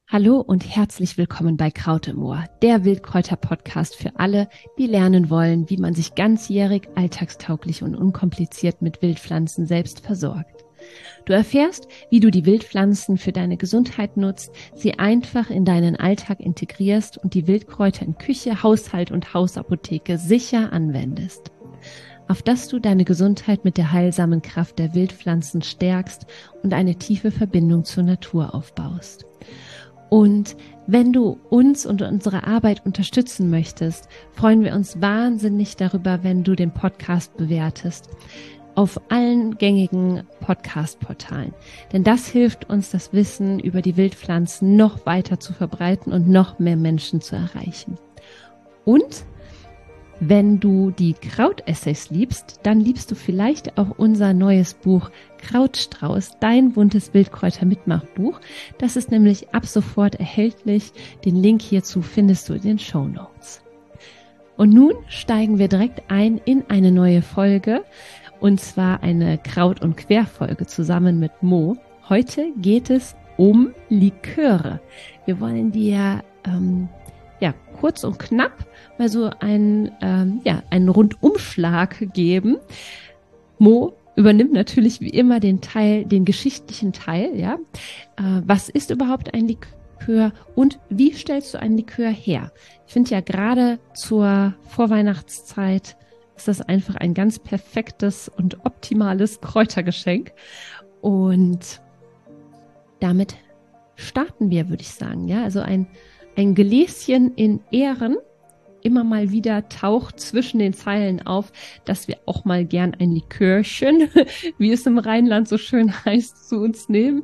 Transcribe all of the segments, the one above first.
Hallo und herzlich willkommen bei Kraut im Ohr, der Wildkräuter-Podcast für alle, die lernen wollen, wie man sich ganzjährig, alltagstauglich und unkompliziert mit Wildpflanzen selbst versorgt. Du erfährst, wie du die Wildpflanzen für deine Gesundheit nutzt, sie einfach in deinen Alltag integrierst und die Wildkräuter in Küche, Haushalt und Hausapotheke sicher anwendest. Auf dass du deine Gesundheit mit der heilsamen Kraft der Wildpflanzen stärkst und eine tiefe Verbindung zur Natur aufbaust. Und wenn du uns und unsere Arbeit unterstützen möchtest, freuen wir uns wahnsinnig darüber, wenn du den Podcast bewertest auf allen gängigen Podcast-Portalen. Denn das hilft uns, das Wissen über die Wildpflanzen noch weiter zu verbreiten und noch mehr Menschen zu erreichen. Und wenn du die Krautessays liebst, dann liebst du vielleicht auch unser neues Buch Krautstrauß, dein buntes Wildkräuter-Mitmachbuch. Das ist nämlich ab sofort erhältlich. Den Link hierzu findest du in den Shownotes. Und nun steigen wir direkt ein in eine neue Folge, und zwar eine Kraut- und Querfolge zusammen mit Mo. Heute geht es um Liköre. Wir wollen dir kurz und knapp mal so einen Rundumschlag geben. Mo übernimmt natürlich wie immer den geschichtlichen Teil, ja. Was ist überhaupt ein Likör und wie stellst du ein Likör her? Ich finde ja gerade zur Vorweihnachtszeit ist das einfach ein ganz perfektes und optimales Kräutergeschenk. Und damit starten wir, würde ich sagen, ja. Also ein Gläschen in Ehren, immer mal wieder taucht zwischen den Zeilen auf, dass wir auch mal gern ein Likörchen, wie es im Rheinland so schön heißt, zu uns nehmen.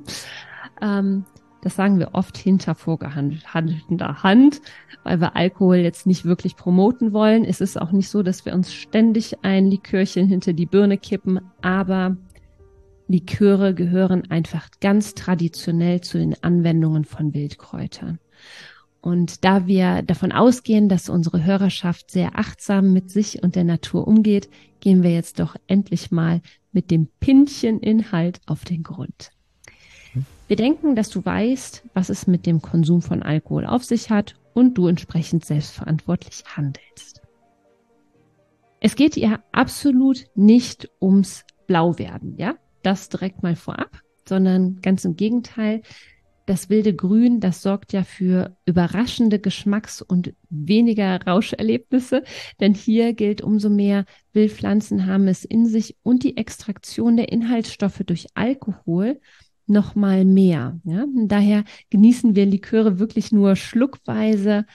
Das sagen wir oft hinter vorgehandelter Hand, weil wir Alkohol jetzt nicht wirklich promoten wollen. Es ist auch nicht so, dass wir uns ständig ein Likörchen hinter die Birne kippen, aber Liköre gehören einfach ganz traditionell zu den Anwendungen von Wildkräutern. Und da wir davon ausgehen, dass unsere Hörerschaft sehr achtsam mit sich und der Natur umgeht, gehen wir jetzt doch endlich mal mit dem Pintcheninhalt auf den Grund. Wir denken, dass du weißt, was es mit dem Konsum von Alkohol auf sich hat und du entsprechend selbstverantwortlich handelst. Es geht hier absolut nicht ums Blauwerden, ja? Das direkt mal vorab, sondern ganz im Gegenteil. Das wilde Grün, das sorgt ja für überraschende Geschmacks- und weniger Rauscherlebnisse, denn hier gilt umso mehr, Wildpflanzen haben es in sich und die Extraktion der Inhaltsstoffe durch Alkohol noch mal mehr. Ja? Und daher genießen wir Liköre wirklich nur schluckweise.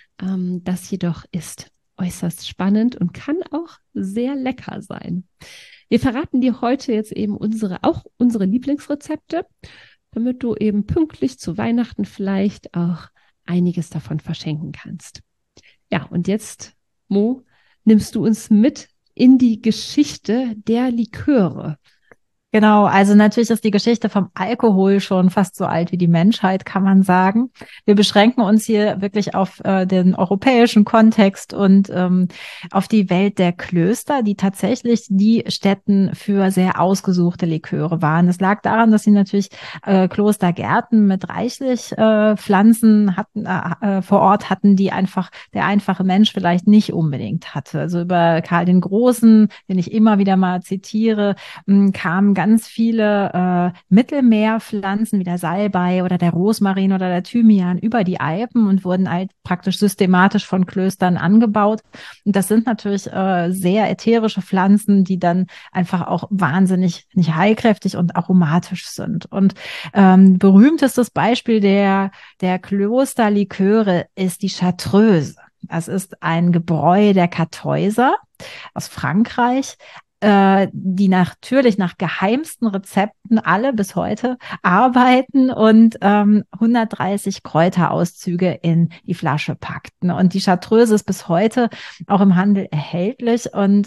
Das jedoch ist äußerst spannend und kann auch sehr lecker sein. Wir verraten dir heute jetzt eben unsere Lieblingsrezepte, damit du eben pünktlich zu Weihnachten vielleicht auch einiges davon verschenken kannst. Ja, und jetzt, Mo, nimmst du uns mit in die Geschichte der Liköre. Genau, also natürlich ist die Geschichte vom Alkohol schon fast so alt wie die Menschheit, kann man sagen. Wir beschränken uns hier wirklich auf den europäischen Kontext und auf die Welt der Klöster, die tatsächlich die Stätten für sehr ausgesuchte Liköre waren. Es lag daran, dass sie natürlich Klostergärten mit reichlich Pflanzen hatten, vor Ort hatten, die einfach der einfache Mensch vielleicht nicht unbedingt hatte. Also über Karl den Großen, den ich immer wieder mal zitiere, kamen ganz viele Mittelmeerpflanzen wie der Salbei oder der Rosmarin oder der Thymian über die Alpen und wurden halt praktisch systematisch von Klöstern angebaut. Und das sind natürlich sehr ätherische Pflanzen, die dann einfach auch wahnsinnig nicht heilkräftig und aromatisch sind. Und berühmtestes Beispiel der Klosterliköre ist die Chartreuse. Das ist ein Gebräu der Kartäuser aus Frankreich, die natürlich nach geheimsten Rezepten alle bis heute arbeiten und 130 Kräuterauszüge in die Flasche packten. Und die Chartreuse ist bis heute auch im Handel erhältlich. Und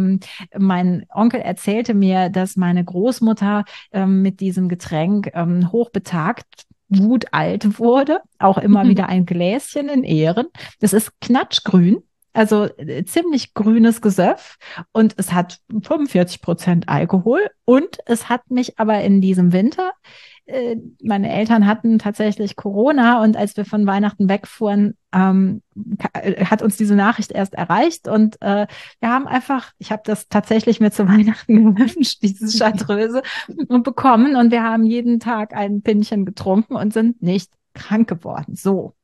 mein Onkel erzählte mir, dass meine Großmutter mit diesem Getränk hochbetagt gut alt wurde, auch immer wieder ein Gläschen in Ehren. Das ist knatschgrün. Also ziemlich grünes Gesöff und es hat 45% Alkohol und es hat mich aber in diesem Winter meine Eltern hatten tatsächlich Corona und als wir von Weihnachten wegfuhren, hat uns diese Nachricht erst erreicht und wir haben einfach, ich habe das tatsächlich mir zu Weihnachten gewünscht, diese Chartreuse und bekommen und wir haben jeden Tag ein Pinnchen getrunken und sind nicht krank geworden. So.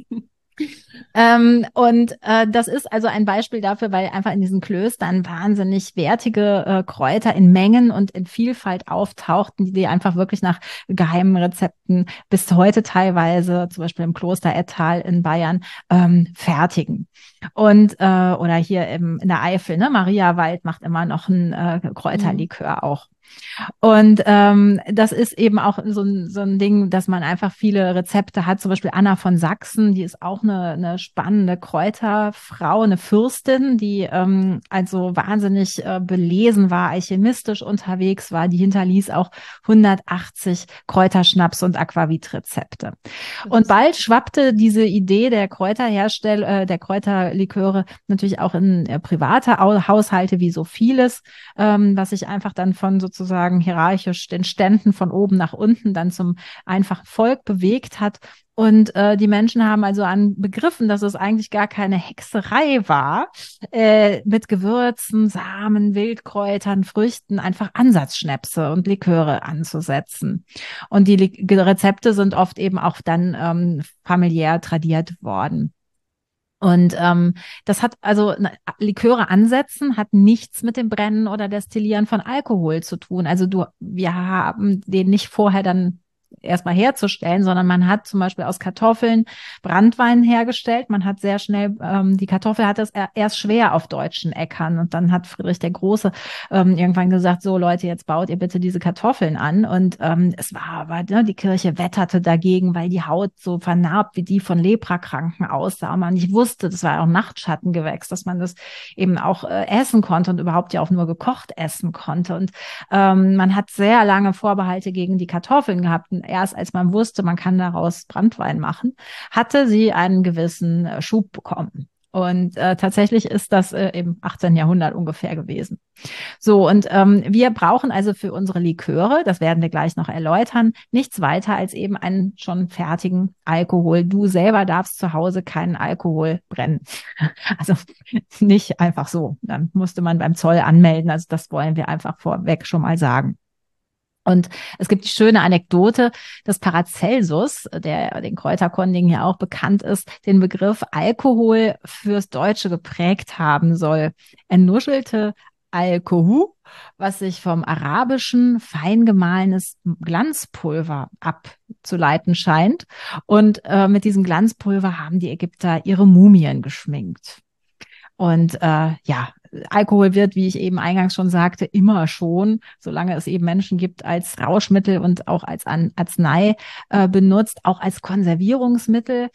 Das ist also ein Beispiel dafür, weil einfach in diesen Klöstern wahnsinnig wertige Kräuter in Mengen und in Vielfalt auftauchten, die einfach wirklich nach geheimen Rezepten bis heute teilweise, zum Beispiel im Kloster Ettal in Bayern, fertigen. Oder hier in der Eifel, ne? Mariawald macht immer noch ein Kräuterlikör auch. Und das ist eben auch so ein Ding, dass man einfach viele Rezepte hat. Zum Beispiel Anna von Sachsen, die ist auch eine spannende Kräuterfrau, eine Fürstin, die also wahnsinnig belesen war, alchemistisch unterwegs war. Die hinterließ auch 180 Kräuterschnaps- und Aquavit-Rezepte. Und bald schwappte diese Idee der der Kräuterliköre natürlich auch in private Haushalte wie so vieles, was sich einfach dann von sozusagen hierarchisch den Ständen von oben nach unten dann zum einfachen Volk bewegt hat. Und die Menschen haben also begriffen, dass es eigentlich gar keine Hexerei war, mit Gewürzen, Samen, Wildkräutern, Früchten einfach Ansatzschnäpse und Liköre anzusetzen. Und die Rezepte sind oft eben auch dann familiär tradiert worden. Und das hat also Liköre ansetzen hat nichts mit dem Brennen oder Destillieren von Alkohol zu tun. Also wir haben den nicht vorher dann erstmal herzustellen, sondern man hat zum Beispiel aus Kartoffeln Branntwein hergestellt. Man hat sehr schnell, die Kartoffel hat es erst schwer auf deutschen Äckern. Und dann hat Friedrich der Große irgendwann gesagt, so Leute, jetzt baut ihr bitte diese Kartoffeln an. Und es war aber, ne, die Kirche wetterte dagegen, weil die Haut so vernarbt wie die von Leprakranken aussah. Und man nicht wusste, das war ja auch Nachtschattengewächs, dass man das eben auch essen konnte und überhaupt ja auch nur gekocht essen konnte. Und man hat sehr lange Vorbehalte gegen die Kartoffeln gehabt. Und erst als man wusste, man kann daraus Branntwein machen, hatte sie einen gewissen Schub bekommen. Und tatsächlich ist das im 18. Jahrhundert ungefähr gewesen. So, und wir brauchen also für unsere Liköre, das werden wir gleich noch erläutern, nichts weiter als eben einen schon fertigen Alkohol. Du selber darfst zu Hause keinen Alkohol brennen. Also nicht einfach so. Dann musste man beim Zoll anmelden. Also das wollen wir einfach vorweg schon mal sagen. Und es gibt die schöne Anekdote, dass Paracelsus, der den Kräuterkundigen ja auch bekannt ist, den Begriff Alkohol fürs Deutsche geprägt haben soll. Er nuschelte Alkohu, was sich vom arabischen fein gemahlenes Glanzpulver abzuleiten scheint. Und mit diesem Glanzpulver haben die Ägypter ihre Mumien geschminkt. Und ja, Alkohol wird, wie ich eben eingangs schon sagte, immer schon, solange es eben Menschen gibt, als Rauschmittel und auch als Arznei benutzt, auch als Konservierungsmittel,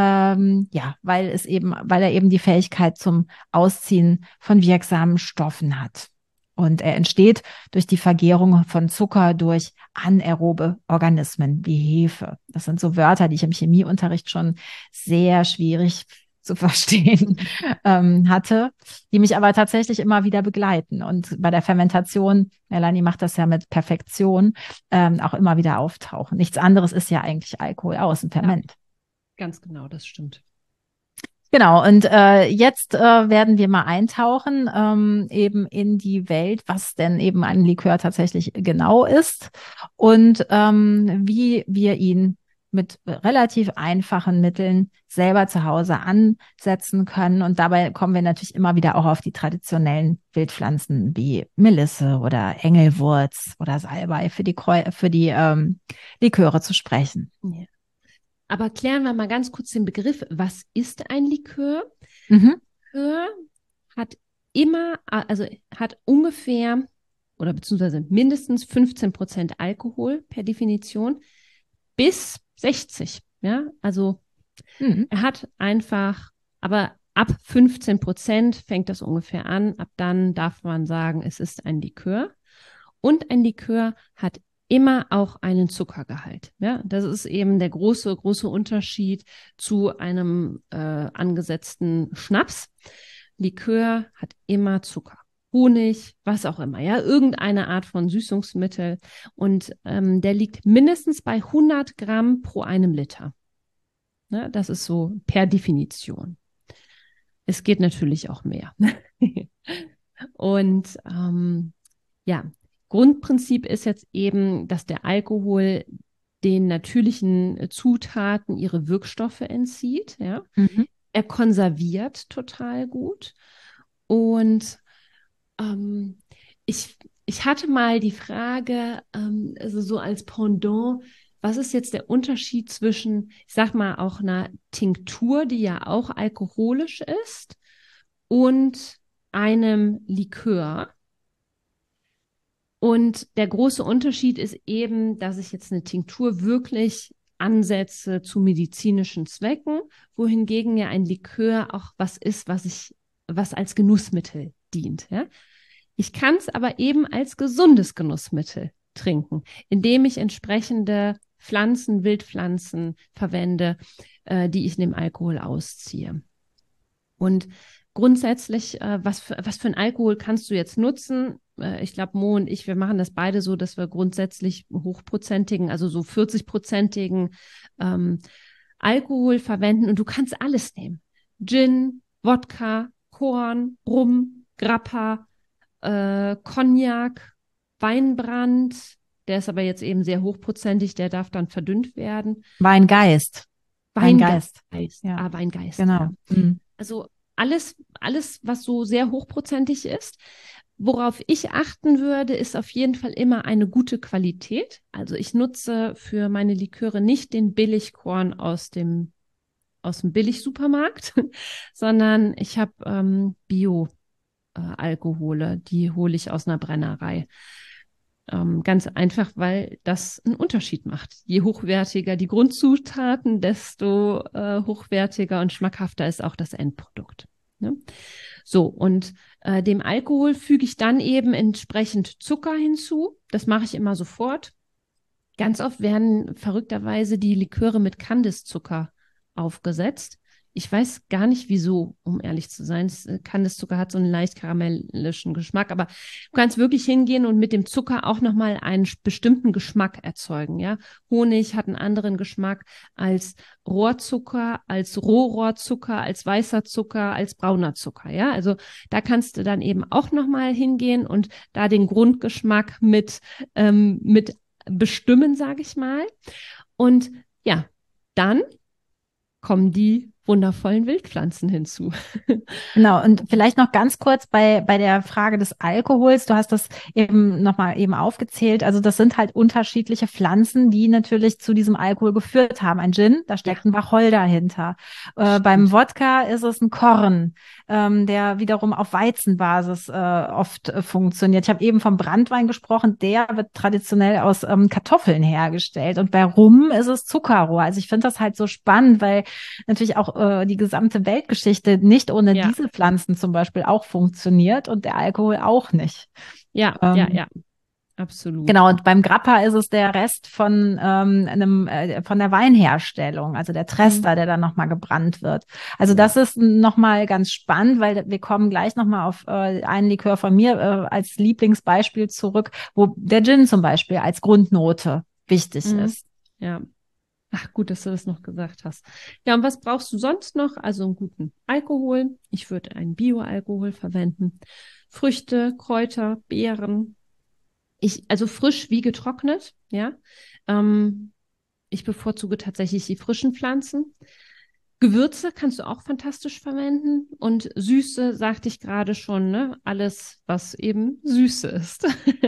ja, weil er eben die Fähigkeit zum Ausziehen von wirksamen Stoffen hat. Und er entsteht durch die Vergärung von Zucker durch anaerobe Organismen wie Hefe. Das sind so Wörter, die ich im Chemieunterricht schon sehr schwierig zu verstehen hatte, die mich aber tatsächlich immer wieder begleiten und bei der Fermentation, Melanie macht das ja mit Perfektion, auch immer wieder auftauchen. Nichts anderes ist ja eigentlich Alkohol aus dem Ferment. Ja, ganz genau, das stimmt. Genau, und jetzt werden wir mal eintauchen eben in die Welt, was denn eben ein Likör tatsächlich genau ist und wie wir ihn mit relativ einfachen Mitteln selber zu Hause ansetzen können. Und dabei kommen wir natürlich immer wieder auch auf die traditionellen Wildpflanzen wie Melisse oder Engelwurz oder Salbei für die Liköre zu sprechen. Ja. Aber klären wir mal ganz kurz den Begriff. Was ist ein Likör? Likör hat hat ungefähr oder beziehungsweise mindestens 15% Alkohol per Definition bis 60. Ja, also er hat einfach, aber ab 15% fängt das ungefähr an. Ab dann darf man sagen, es ist ein Likör. Und ein Likör hat immer auch einen Zuckergehalt. Ja, das ist eben der große Unterschied zu einem angesetzten Schnaps. Likör hat immer Zucker. Honig, was auch immer, ja, irgendeine Art von Süßungsmittel. Und der liegt mindestens bei 100 Gramm pro einem Liter. Ne? Das ist so per Definition. Es geht natürlich auch mehr. Und ja, Grundprinzip ist jetzt eben, dass der Alkohol den natürlichen Zutaten ihre Wirkstoffe entzieht. Ja? Mhm. Er konserviert total gut. Und ich hatte mal die Frage, also so als Pendant, was ist jetzt der Unterschied zwischen, ich sag mal, auch einer Tinktur, die ja auch alkoholisch ist, und einem Likör? Und der große Unterschied ist eben, dass ich jetzt eine Tinktur wirklich ansetze zu medizinischen Zwecken, wohingegen ja ein Likör auch was ist, was als Genussmittel dient. Ja? Ich kann es aber eben als gesundes Genussmittel trinken, indem ich entsprechende Pflanzen, Wildpflanzen verwende, die ich in dem Alkohol ausziehe. Und grundsätzlich, was für einen Alkohol kannst du jetzt nutzen? Ich glaube, Mo und ich, wir machen das beide so, dass wir grundsätzlich hochprozentigen, also so 40-prozentigen Alkohol verwenden. Und du kannst alles nehmen. Gin, Wodka, Korn, Rum, Grappa, Cognac, Weinbrand. Der ist aber jetzt eben sehr hochprozentig, der darf dann verdünnt werden. Weingeist. Weingeist. Ja, Weingeist, genau. ja. Mhm. Also alles, was so sehr hochprozentig ist. Worauf ich achten würde, ist auf jeden Fall immer eine gute Qualität. Also ich nutze für meine Liköre nicht den Billigkorn aus dem Billigsupermarkt, sondern ich habe Bio-Alkohole, die hole ich aus einer Brennerei. Ganz einfach, weil das einen Unterschied macht. Je hochwertiger die Grundzutaten, desto hochwertiger und schmackhafter ist auch das Endprodukt. Ne? So, und dem Alkohol füge ich dann eben entsprechend Zucker hinzu. Das mache ich immer sofort. Ganz oft werden verrückterweise die Liköre mit Kandiszucker aufgesetzt. Ich weiß gar nicht wieso, um ehrlich zu sein. Kandiszucker hat so einen leicht karamellischen Geschmack, aber du kannst wirklich hingehen und mit dem Zucker auch nochmal einen bestimmten Geschmack erzeugen. Ja? Honig hat einen anderen Geschmack als Rohrzucker, als Rohrohrzucker, als weißer Zucker, als brauner Zucker. Ja? Also da kannst du dann eben auch nochmal hingehen und da den Grundgeschmack mit bestimmen, sage ich mal. Und ja, dann kommen die wundervollen Wildpflanzen hinzu. Genau, und vielleicht noch ganz kurz bei der Frage des Alkohols. Du hast das eben nochmal eben aufgezählt. Also das sind halt unterschiedliche Pflanzen, die natürlich zu diesem Alkohol geführt haben. Ein Gin, da steckt ein Wacholder dahinter. Beim Wodka ist es ein Korn, der wiederum auf Weizenbasis oft funktioniert. Ich habe eben vom Branntwein gesprochen. Der wird traditionell aus Kartoffeln hergestellt. Und bei Rum ist es Zuckerrohr. Also ich finde das halt so spannend, weil natürlich auch die gesamte Weltgeschichte nicht ohne diese Pflanzen zum Beispiel auch funktioniert und der Alkohol auch nicht. Ja, ja, absolut. Genau, und beim Grappa ist es der Rest von von der Weinherstellung, also der Trester, der dann nochmal gebrannt wird. Also das ist nochmal ganz spannend, weil wir kommen gleich nochmal auf einen Likör von mir als Lieblingsbeispiel zurück, wo der Gin zum Beispiel als Grundnote wichtig ist. Ja. Ach, gut, dass du das noch gesagt hast. Ja, und was brauchst du sonst noch? Also einen guten Alkohol. Ich würde einen Bio-Alkohol verwenden. Früchte, Kräuter, Beeren. Also frisch wie getrocknet, ja. Ich bevorzuge tatsächlich die frischen Pflanzen. Gewürze kannst du auch fantastisch verwenden. Und Süße, sagte ich gerade schon, ne? Alles, was eben Süße ist.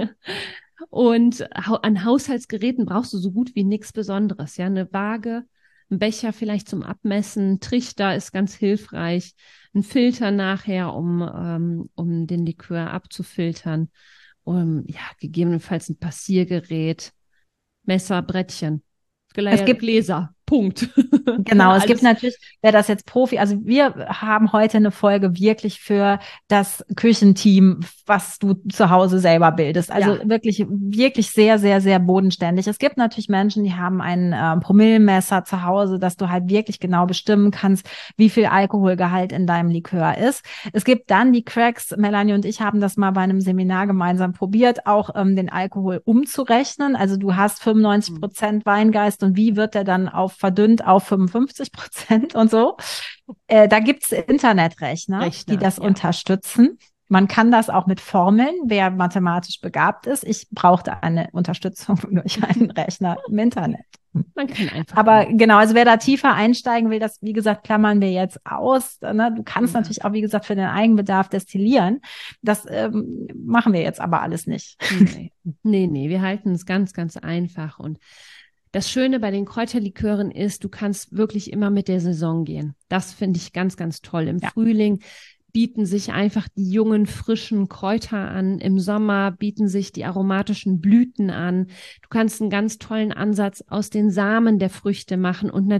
Und an Haushaltsgeräten brauchst du so gut wie nichts Besonderes. Ja, eine Waage, ein Becher vielleicht zum Abmessen, ein Trichter ist ganz hilfreich, ein Filter nachher, um den Likör abzufiltern. Ja, gegebenenfalls ein Passiergerät, Messer, Brettchen, Es gibt Gläser. Punkt. Genau, es gibt natürlich, wer das jetzt Profi, also wir haben heute eine Folge wirklich für das Küchenteam, was du zu Hause selber bildest. Also wirklich, wirklich sehr, sehr, sehr bodenständig. Es gibt natürlich Menschen, die haben ein Promillemesser zu Hause, dass du halt wirklich genau bestimmen kannst, wie viel Alkoholgehalt in deinem Likör ist. Es gibt dann die Cracks, Melanie und ich haben das mal bei einem Seminar gemeinsam probiert, auch den Alkohol umzurechnen. Also du hast 95% Weingeist und wie wird der dann verdünnt auf 55% und so. Da gibt's Internetrechner, die das unterstützen. Man kann das auch mit Formeln, wer mathematisch begabt ist. Ich brauchte eine Unterstützung durch einen Rechner im Internet. Man kann einfach. Aber genau, also wer da tiefer einsteigen will, das, wie gesagt, klammern wir jetzt aus. Ne? Du kannst natürlich auch, wie gesagt, für den Eigenbedarf destillieren. Das machen wir jetzt aber alles nicht. Nee, wir halten es ganz, ganz einfach. Und das Schöne bei den Kräuterlikören ist, du kannst wirklich immer mit der Saison gehen. Das finde ich ganz, ganz toll. Im Frühling bieten sich einfach die jungen, frischen Kräuter an. Im Sommer bieten sich die aromatischen Blüten an. Du kannst einen ganz tollen Ansatz aus den Samen der Früchte machen und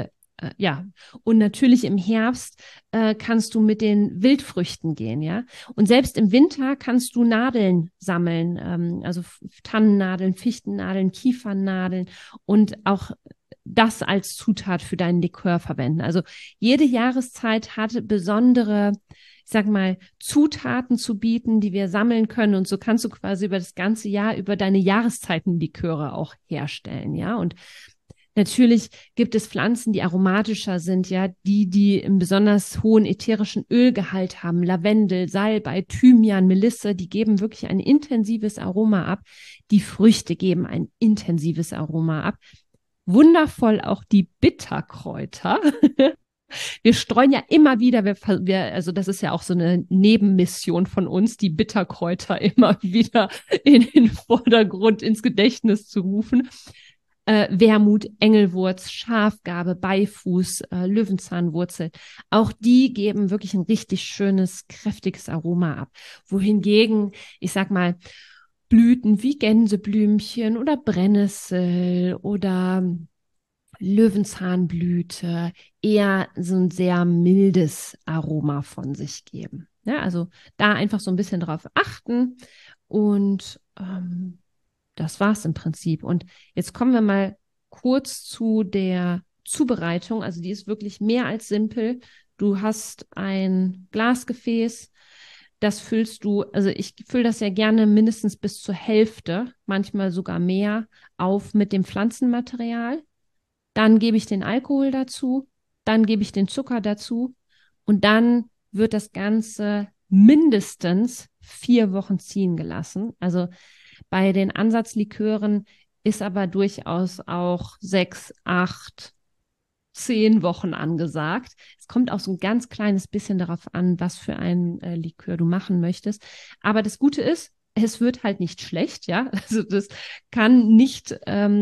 natürlich im Herbst kannst du mit den Wildfrüchten gehen, ja. Und selbst im Winter kannst du Nadeln sammeln, also Tannennadeln, Fichtennadeln, Kiefernadeln und auch das als Zutat für deinen Likör verwenden. Also jede Jahreszeit hat besondere, ich sag mal, Zutaten zu bieten, die wir sammeln können. Und so kannst du quasi über das ganze Jahr, über deine Jahreszeiten-Liköre auch herstellen, ja. Und natürlich gibt es Pflanzen, die aromatischer sind, ja, die einen besonders hohen ätherischen Ölgehalt haben. Lavendel, Salbei, Thymian, Melisse, die geben wirklich ein intensives Aroma ab. Die Früchte geben ein intensives Aroma ab. Wundervoll auch die Bitterkräuter. Wir streuen ja immer wieder, also das ist ja auch so eine Nebenmission von uns, die Bitterkräuter immer wieder in den Vordergrund, ins Gedächtnis zu rufen. Wermut, Engelwurz, Schafgarbe, Beifuß, Löwenzahnwurzel. Auch die geben wirklich ein richtig schönes, kräftiges Aroma ab. Wohingegen, ich sag mal, Blüten wie Gänseblümchen oder Brennnessel oder Löwenzahnblüte eher so ein sehr mildes Aroma von sich geben. Ja, also da einfach so ein bisschen drauf achten und das war's im Prinzip. Und jetzt kommen wir mal kurz zu der Zubereitung. Also die ist wirklich mehr als simpel. Du hast ein Glasgefäß, das füllst du, also ich fülle das ja gerne mindestens bis zur Hälfte, manchmal sogar mehr, auf mit dem Pflanzenmaterial. Dann gebe ich den Alkohol dazu, dann gebe ich den Zucker dazu und dann wird das Ganze mindestens 4 Wochen ziehen gelassen. Also bei den Ansatzlikören ist aber durchaus auch 6, 8, 10 Wochen angesagt. Es kommt auch so ein ganz kleines bisschen darauf an, was für ein Likör du machen möchtest. Aber das Gute ist, es wird halt nicht schlecht, ja. Also das kann nicht,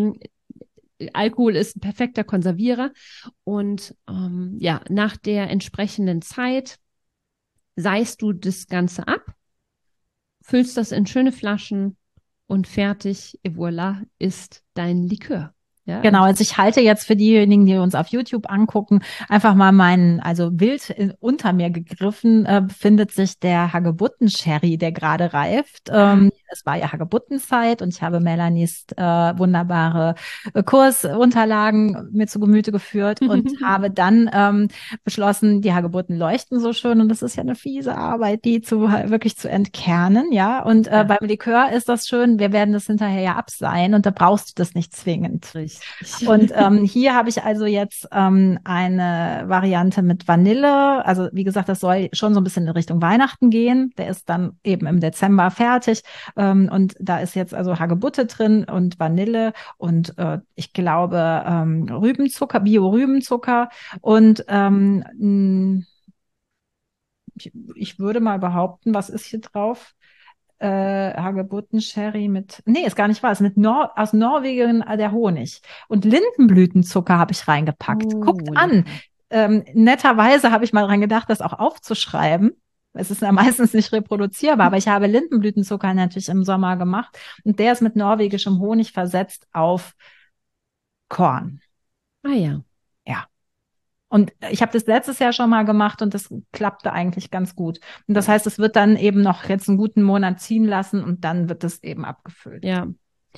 Alkohol ist ein perfekter Konservierer. Und nach der entsprechenden Zeit seist du das Ganze ab, füllst das in schöne Flaschen und fertig, et voilà, ist dein Likör. Ja, genau, also ich halte jetzt für diejenigen, die uns auf YouTube angucken, einfach mal wild unter mir gegriffen, befindet sich der Hagebutten-Sherry, der gerade reift. Es war ja Hagebuttenzeit und ich habe Melanies wunderbare Kursunterlagen mir zu Gemüte geführt und habe dann beschlossen, die Hagebutten leuchten so schön und das ist ja eine fiese Arbeit, die wirklich zu entkernen, ja. Und beim Likör ist das schön, wir werden das hinterher ja abseihen und da brauchst du das nicht zwingend. Richtig. Und hier habe ich also jetzt eine Variante mit Vanille. Also wie gesagt, das soll schon so ein bisschen in Richtung Weihnachten gehen. Der ist dann eben im Dezember fertig. Und da ist jetzt also Hagebutte drin und Vanille und ich glaube Rübenzucker, Bio-Rübenzucker. Und ich würde mal behaupten, was ist hier drauf? Hagebutten-Sherry ist gar nicht wahr, ist aus Norwegen der Honig. Und Lindenblütenzucker habe ich reingepackt. Guckt an. Netterweise habe ich mal dran gedacht, das auch aufzuschreiben. Es ist ja meistens nicht reproduzierbar, aber ich habe Lindenblütenzucker natürlich im Sommer gemacht und der ist mit norwegischem Honig versetzt auf Korn. Ah ja. Und ich habe das letztes Jahr schon mal gemacht und das klappte eigentlich ganz gut. Und das heißt, es wird dann eben noch jetzt einen guten Monat ziehen lassen und dann wird es eben abgefüllt. Ja.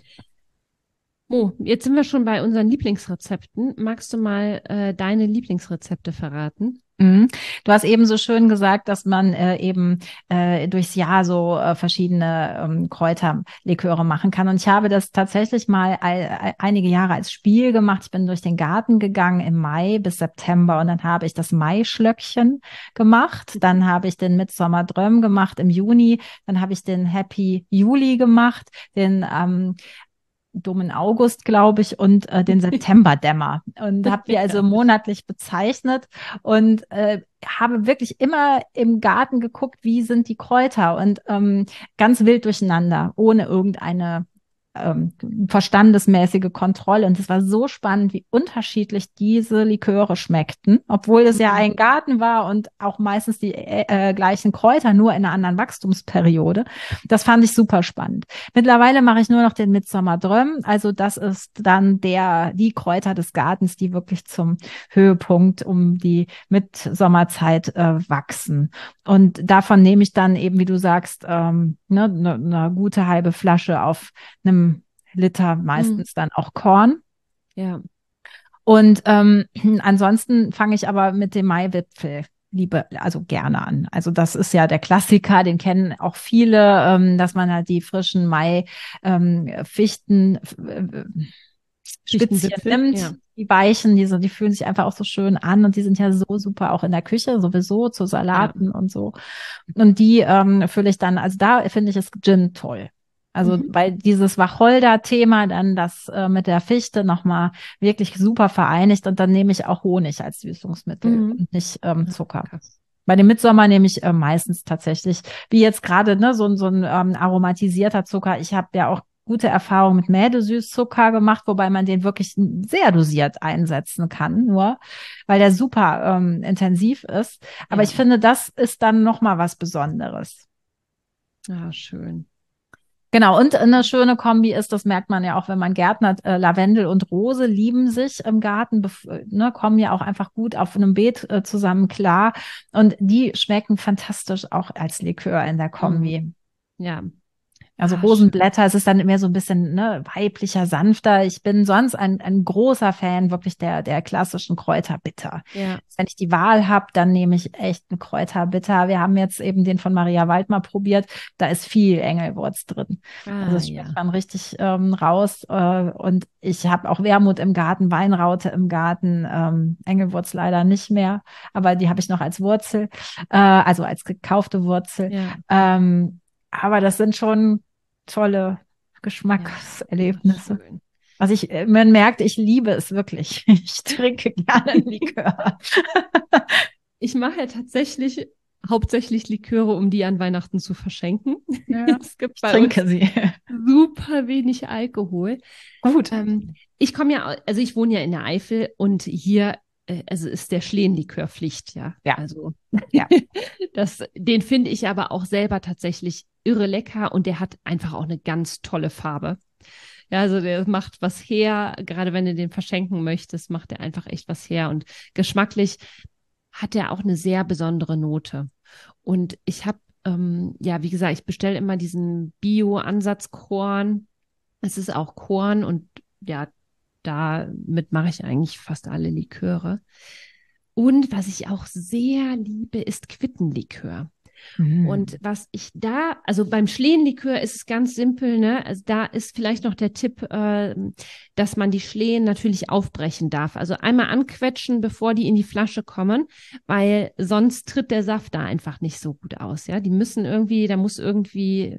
Oh, jetzt sind wir schon bei unseren Lieblingsrezepten. Magst du mal deine Lieblingsrezepte verraten? Mhm. Du hast eben so schön gesagt, dass man eben durchs Jahr so verschiedene Kräuterliköre machen kann. Und ich habe das tatsächlich mal einige Jahre als Spiel gemacht. Ich bin durch den Garten gegangen im Mai bis September und dann habe ich das Maischlöckchen gemacht. Dann habe ich den Mitsommerdröm gemacht im Juni. Dann habe ich den Happy Juli gemacht, den Dummen August, glaube ich, und den Septemberdämmer. Und habe die also monatlich bezeichnet und habe wirklich immer im Garten geguckt, wie sind die Kräuter und ganz wild durcheinander, ohne irgendeine verstandesmäßige Kontrolle. Und es war so spannend, wie unterschiedlich diese Liköre schmeckten, obwohl es ja ein Garten war und auch meistens die gleichen Kräuter, nur in einer anderen Wachstumsperiode. Das fand ich super spannend. Mittlerweile mache ich nur noch den Mitsommerdröm. Also das ist dann die Kräuter des Gartens, die wirklich zum Höhepunkt um die Mitsommerzeit wachsen. Und davon nehme ich dann eben, wie du sagst, eine gute halbe Flasche auf einem Liter, meistens dann auch Korn. Ja. Und ansonsten fange ich aber mit dem Maiwipfel also gerne an. Also das ist ja der Klassiker, den kennen auch viele, dass man halt die frischen Fichten Spitzchen nimmt, ja. die weichen, die fühlen sich einfach auch so schön an und die sind ja so super auch in der Küche sowieso zu Salaten und so. Und die fülle ich dann, also da finde ich es Gin toll. Also weil dieses Wacholder-Thema dann das mit der Fichte nochmal wirklich super vereinigt und dann nehme ich auch Honig als Süßungsmittel und nicht Zucker. Krass. Bei dem Mitsommer nehme ich meistens tatsächlich, wie jetzt gerade ne, so ein aromatisierter Zucker. Ich habe ja auch gute Erfahrungen mit Mädesüßzucker gemacht, wobei man den wirklich sehr dosiert einsetzen kann, nur weil der super intensiv ist. Aber ich finde, das ist dann nochmal was Besonderes. Ja, schön. Genau, und eine schöne Kombi ist, das merkt man ja auch, wenn man gärtnert, Lavendel und Rose lieben sich im Garten, ne, kommen ja auch einfach gut auf einem Beet zusammen klar. Und die schmecken fantastisch auch als Likör in der Kombi. Ja. Also Rosenblätter, es ist dann mehr so ein bisschen ne, weiblicher, sanfter. Ich bin sonst ein großer Fan wirklich der klassischen Kräuterbitter. Ja. Wenn ich die Wahl habe, dann nehme ich echt einen Kräuterbitter. Wir haben jetzt eben den von Maria Waldmar probiert. Da ist viel Engelwurz drin. Also das schmeckt man richtig raus. Und ich habe auch Wermut im Garten, Weinraute im Garten, Engelwurz leider nicht mehr, aber die habe ich noch als Wurzel, also als gekaufte Wurzel. Ja. Aber das sind schon tolle Geschmackserlebnisse. Ja, Also man merkt, ich liebe es wirklich. Ich trinke gerne Likör. Ich mache ja tatsächlich hauptsächlich Liköre, um die an Weihnachten zu verschenken. Ja, Es gibt ich trinke sie. super wenig Alkohol. Gut. Ich komme ja, also ich wohne ja in der Eifel und hier, also ist der Schlehenlikör Pflicht, ja. Ja. Also ja. Den finde ich aber auch selber tatsächlich irre lecker und der hat einfach auch eine ganz tolle Farbe. Ja, also der macht was her, gerade wenn du den verschenken möchtest, macht er einfach echt was her und geschmacklich hat er auch eine sehr besondere Note. Und ich habe, ja, wie gesagt, ich bestelle immer diesen Bio-Ansatzkorn. Es ist auch Korn und ja, damit mache ich eigentlich fast alle Liköre. Und was ich auch sehr liebe, ist Quittenlikör. Und was ich da, also beim Schlehenlikör ist es ganz simpel, ne? Also da ist vielleicht noch der Tipp, dass man die Schlehen natürlich aufbrechen darf. Also einmal anquetschen, bevor die in die Flasche kommen, weil sonst tritt der Saft da einfach nicht so gut aus. Ja, die müssen irgendwie, da muss irgendwie,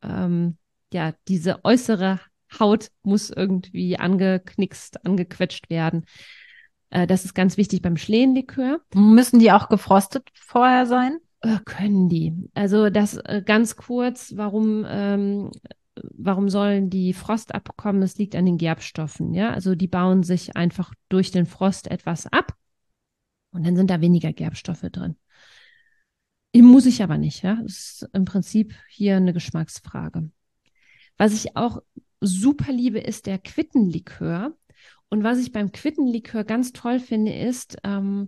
ja, diese äußere Haut muss irgendwie angeknickst, angequetscht werden. Das ist ganz wichtig beim Schlehenlikör. Müssen die auch gefrostet vorher sein? Können die. Also das ganz kurz, warum sollen die Frost abkommen? Das liegt an den Gerbstoffen. Ja, also die bauen sich einfach durch den Frost etwas ab und dann sind da weniger Gerbstoffe drin. Muss ich aber nicht. Ja, das ist im Prinzip hier eine Geschmacksfrage. Was ich auch super liebe, ist der Quittenlikör. Und was ich beim Quittenlikör ganz toll finde, ist,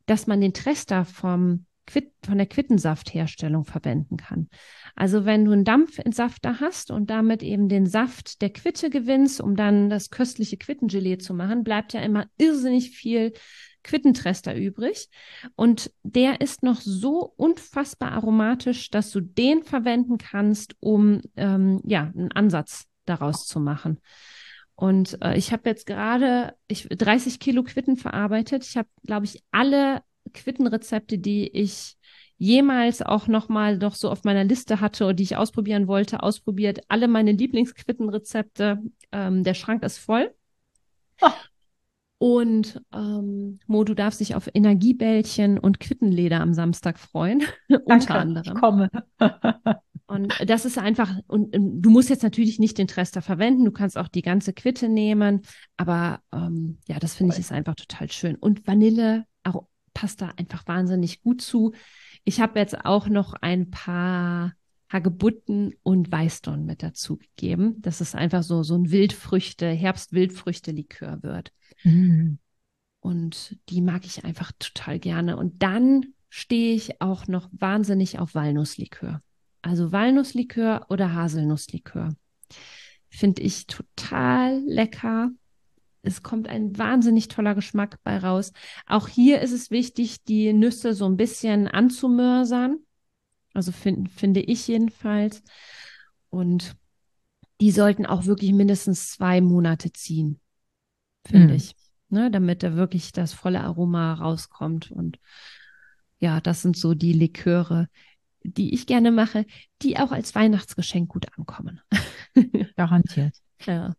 dass man den Trester von der Quittensaftherstellung verwenden kann. Also wenn du einen Dampfentsafter hast und damit eben den Saft der Quitte gewinnst, um dann das köstliche Quittengelee zu machen, bleibt ja immer irrsinnig viel Quittentrester übrig. Und der ist noch so unfassbar aromatisch, dass du den verwenden kannst, um einen Ansatz daraus zu machen. Und ich habe jetzt gerade 30 Kilo Quitten verarbeitet. Ich habe, glaube ich, alle Quittenrezepte, die ich jemals auch nochmal noch so auf meiner Liste hatte und die ich ausprobieren wollte, ausprobiert. Alle meine Lieblingsquittenrezepte. Der Schrank ist voll. Oh, Und Mo, du darfst dich auf Energiebällchen und Quittenleder am Samstag freuen, unter danke, ich anderem. komme. Und das ist einfach, und du musst jetzt natürlich nicht den Trester verwenden, du kannst auch die ganze Quitte nehmen, aber ja, das finde ich ist einfach total schön. Und Vanille auch, passt da einfach wahnsinnig gut zu. Ich habe jetzt auch noch ein paar Hagebutten und Weißdorn mit dazu gegeben, dass es einfach so ein Herbst-Wildfrüchte-Likör wird. Mm. Und die mag ich einfach total gerne. Und dann stehe ich auch noch wahnsinnig auf Walnusslikör. Also Walnusslikör oder Haselnusslikör. Finde ich total lecker. Es kommt ein wahnsinnig toller Geschmack bei raus. Auch hier ist es wichtig, die Nüsse so ein bisschen anzumörsern. Also finde ich jedenfalls. Und die sollten auch wirklich mindestens 2 Monate ziehen, finde ich. Ne, damit da wirklich das volle Aroma rauskommt. Und ja, das sind so die Liköre, die ich gerne mache, die auch als Weihnachtsgeschenk gut ankommen. Garantiert. Ja.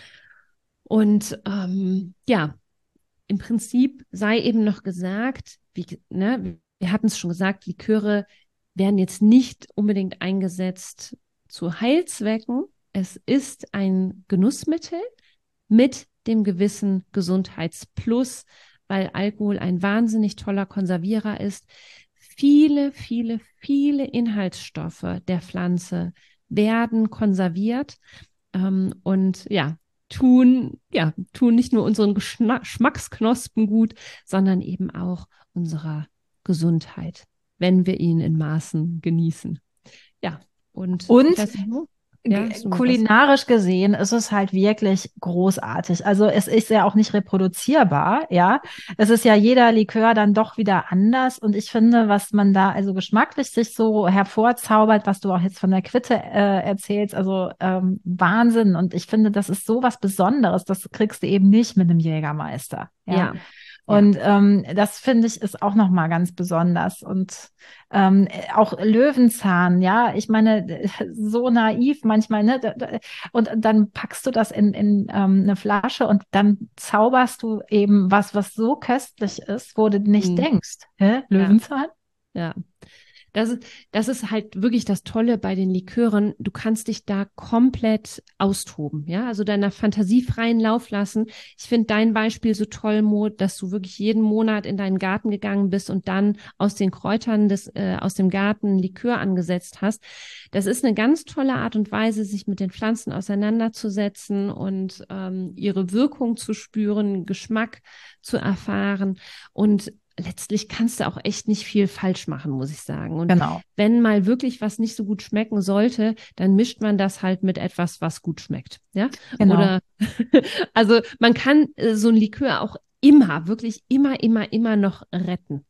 Und ja, im Prinzip sei eben noch gesagt, wir hatten es schon gesagt, Liköre werden jetzt nicht unbedingt eingesetzt zu Heilzwecken. Es ist ein Genussmittel mit dem gewissen Gesundheitsplus, weil Alkohol ein wahnsinnig toller Konservierer ist. Viele, viele, viele Inhaltsstoffe der Pflanze werden konserviert und ja, tun nicht nur unseren Geschmacksknospen gut, sondern eben auch unserer Gesundheit, wenn wir ihn in Maßen genießen. Ja, und ich weiß nicht, ja, kulinarisch gesehen ist es halt wirklich großartig. Also es ist ja auch nicht reproduzierbar, ja. Es ist ja jeder Likör dann doch wieder anders. Und ich finde, was man da also geschmacklich sich so hervorzaubert, was du auch jetzt von der Quitte erzählst, also Wahnsinn. Und ich finde, das ist so was Besonderes. Das kriegst du eben nicht mit einem Jägermeister, ja. Ja. Und das finde ich ist auch noch mal ganz besonders und auch Löwenzahn, ja, ich meine so naiv manchmal, ne? Und dann packst du das in eine Flasche und dann zauberst du eben was so köstlich ist, wo du nicht denkst, hä? Löwenzahn? Ja. Das ist halt wirklich das Tolle bei den Likören. Du kannst dich da komplett austoben, ja, also deiner Fantasie freien Lauf lassen. Ich finde dein Beispiel so toll, Mo, dass du wirklich jeden Monat in deinen Garten gegangen bist und dann aus den Kräutern aus dem Garten Likör angesetzt hast. Das ist eine ganz tolle Art und Weise, sich mit den Pflanzen auseinanderzusetzen und ihre Wirkung zu spüren, Geschmack zu erfahren und letztlich kannst du auch echt nicht viel falsch machen, muss ich sagen. Und genau. wenn mal wirklich was nicht so gut schmecken sollte, dann mischt man das halt mit etwas, was gut schmeckt. Ja, genau. Oder also man kann so ein Likör auch immer, wirklich immer noch retten.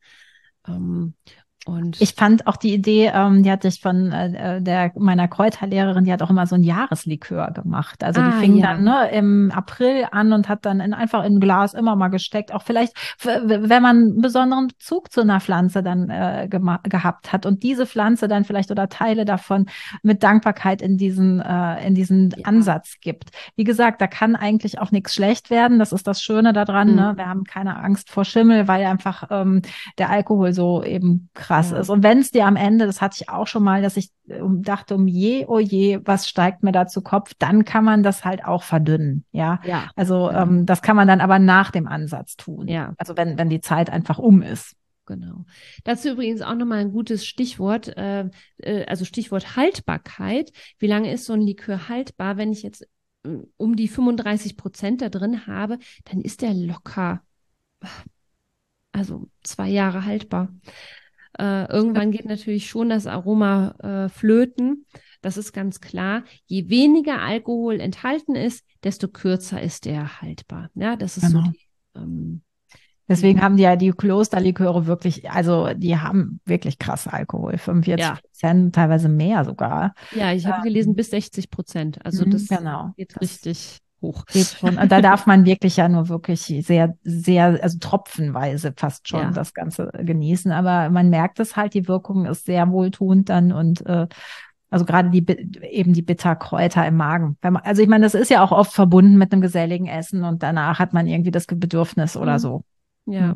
Und ich fand auch die Idee, die hatte ich von meiner Kräuterlehrerin, die hat auch immer so ein Jahreslikör gemacht. Also die fing dann im April an und hat dann einfach in ein Glas immer mal gesteckt. Auch vielleicht, wenn man einen besonderen Bezug zu einer Pflanze dann gehabt hat und diese Pflanze dann vielleicht oder Teile davon mit Dankbarkeit in diesen Ansatz gibt. Wie gesagt, da kann eigentlich auch nichts schlecht werden. Das ist das Schöne daran. Ne? Wir haben keine Angst vor Schimmel, weil einfach der Alkohol so eben krass ist. Und wenn es dir am Ende, das hatte ich auch schon mal, dass ich dachte, oh je, was steigt mir da zu Kopf, dann kann man das halt auch verdünnen. Ja. Also das kann man dann aber nach dem Ansatz tun. Ja. Also wenn die Zeit einfach um ist. Genau. Das ist übrigens auch nochmal ein gutes Stichwort, also Stichwort Haltbarkeit. Wie lange ist so ein Likör haltbar? Wenn ich jetzt um die 35% da drin habe, dann ist der locker also 2 Jahre haltbar. Irgendwann geht natürlich schon das Aroma flöten. Das ist ganz klar. Je weniger Alkohol enthalten ist, desto kürzer ist der haltbar. Ja, das ist so Genau. die. Deswegen haben die ja die Klosterliköre wirklich, also die haben wirklich krass Alkohol, 45%, teilweise mehr sogar. Ja, ich habe gelesen bis 60%. Also das Genau. geht Das richtig hoch. geht schon. Und da darf man wirklich ja nur wirklich sehr, sehr, also tropfenweise fast schon das Ganze genießen. Aber man merkt es halt, die Wirkung ist sehr wohltuend dann und also gerade eben die Bitterkräuter im Magen. Also ich meine, das ist ja auch oft verbunden mit einem geselligen Essen und danach hat man irgendwie das Bedürfnis oder so. Ja.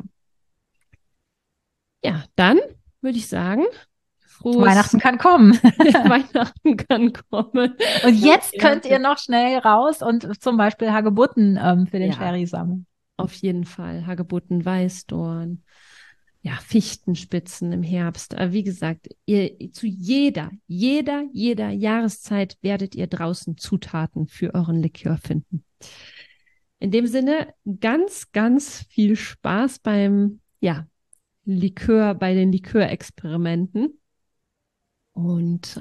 Ja, dann würde ich sagen, Weihnachten kann kommen. Weihnachten kann kommen. Und jetzt könnt ihr noch schnell raus und zum Beispiel Hagebutten für den Sherry sammeln. Auf jeden Fall. Hagebutten, Weißdorn, ja, Fichtenspitzen im Herbst. Aber wie gesagt, zu jeder Jahreszeit werdet ihr draußen Zutaten für euren Likör finden. In dem Sinne, ganz, ganz viel Spaß beim, bei den Likörexperimenten. Und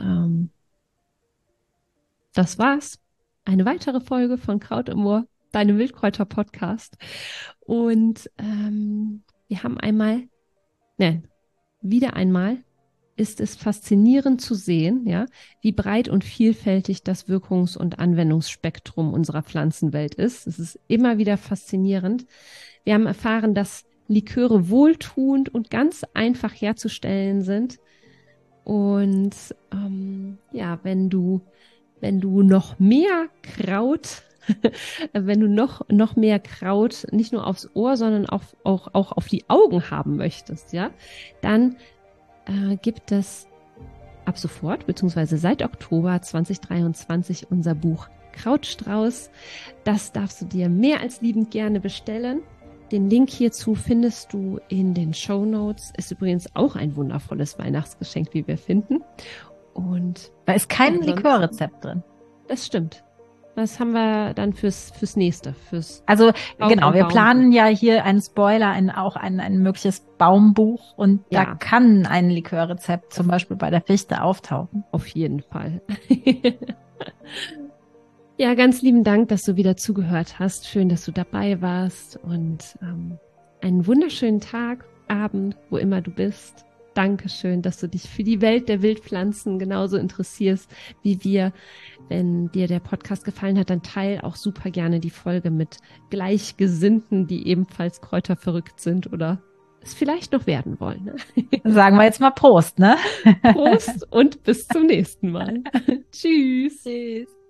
das war's. Eine weitere Folge von Kraut im Ohr, deinem Wildkräuter-Podcast. Und wir haben wieder einmal ist es faszinierend zu sehen, ja, wie breit und vielfältig das Wirkungs- und Anwendungsspektrum unserer Pflanzenwelt ist. Es ist immer wieder faszinierend. Wir haben erfahren, dass Liköre wohltuend und ganz einfach herzustellen sind. Und wenn du noch mehr Kraut, wenn du noch mehr Kraut nicht nur aufs Ohr, sondern auch auf die Augen haben möchtest, ja, dann gibt es ab sofort, beziehungsweise seit Oktober 2023 unser Buch Krautstrauß. Das darfst du dir mehr als liebend gerne bestellen. Den Link hierzu findest du in den Shownotes. Ist übrigens auch ein wundervolles Weihnachtsgeschenk, wie wir finden. Und da ist kein Likörrezept drin. Das stimmt. Das haben wir dann fürs nächste. Also genau, wir planen ja hier einen Spoiler, auch ein mögliches Baumbuch und da kann ein Likörrezept zum Beispiel bei der Fichte auftauchen. Auf jeden Fall. Ja, ganz lieben Dank, dass du wieder zugehört hast. Schön, dass du dabei warst und einen wunderschönen Tag, Abend, wo immer du bist. Dankeschön, dass du dich für die Welt der Wildpflanzen genauso interessierst wie wir. Wenn dir der Podcast gefallen hat, dann teil auch super gerne die Folge mit Gleichgesinnten, die ebenfalls kräuterverrückt sind oder es vielleicht noch werden wollen. Ne? Sagen wir jetzt mal Prost, ne? Prost und bis zum nächsten Mal. Tschüss. Tschüss.